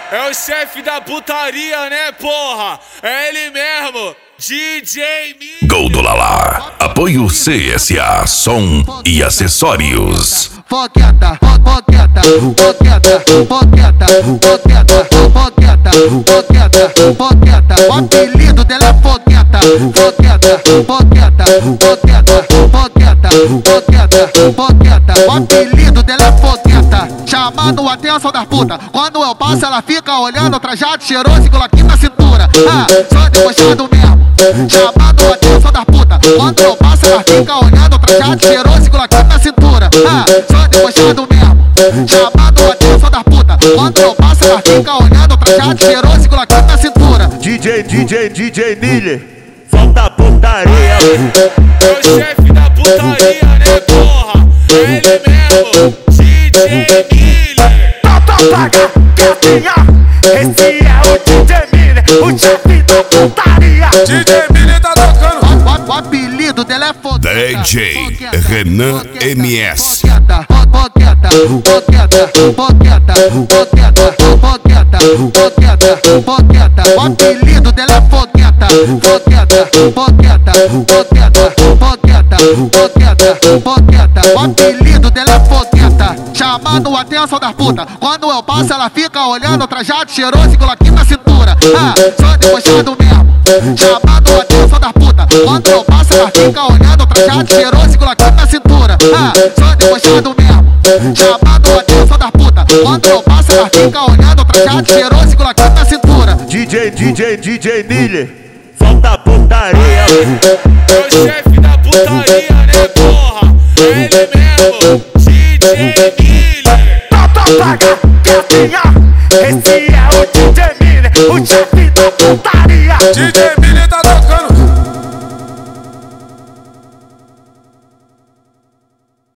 É o chefe da putaria, né, porra? É ele mesmo, DJ Miller. Gol do Lala. Apoio CSA, som e acessórios. Fogueta, fogueta, fogueta, fogueta, fogueta, fogueta, fogueta, fogueta. O apelido dela é fogueta, fogueta, fogueta, fogueta, fogueta, fogueta, fogueta. O apelido dela é fogueta, chamando a atenção das putas. Quando eu passo, ela fica olhando, trajado cheiroso e coloquinho na cintura. Só debochado mesmo, chamando a atenção das putas. Quando eu passo, ela fica olhando, trajado cheiroso e coloquinho na cintura. Só debochado mesmo, chamando a atenção das putas. Quando eu passo, ela fica olhando, trajado cheiroso e coloquinho na cintura. DJ Miller, solta a putaria. É o chefe da putaria, né, porra? É ele mesmo, DJ Miller. Paga, quietinha. Esse é o DJ Miller, o chefe da putaria. DJ Miller tá tocando. O apelido dela é fogueta. DJ Renan MS. Fogueta, fogueta, fogueta, fogueta, fogueta, fogueta, fogueta, fogueta. O apelido dela é fogueta, fogueta, fogueta, fogueta, fogueta, fogueta, fogueta. O apelido dela é fogueta, chamando a atenção das putas. Quando eu passo, ela fica olhando, trajado cheiroso e coloquinho na cintura. Só debochado mesmo, chamando a atenção das putas. Quando eu passo, ela fica olhando, trajado cheiroso e coloquinho na cintura. Só debochado mesmo, chamando a atenção das putas. Quando eu passo, ela fica olhando, trajado cheiroso e coloquinho na cintura. DJ Miller, solta a putaria. É o chefe da putaria, né, porra? É ele mesmo, DJ Miller. Paga, quietinha. Esse é o DJ Miller, o chefe da putaria. DJ Miller tá tocando.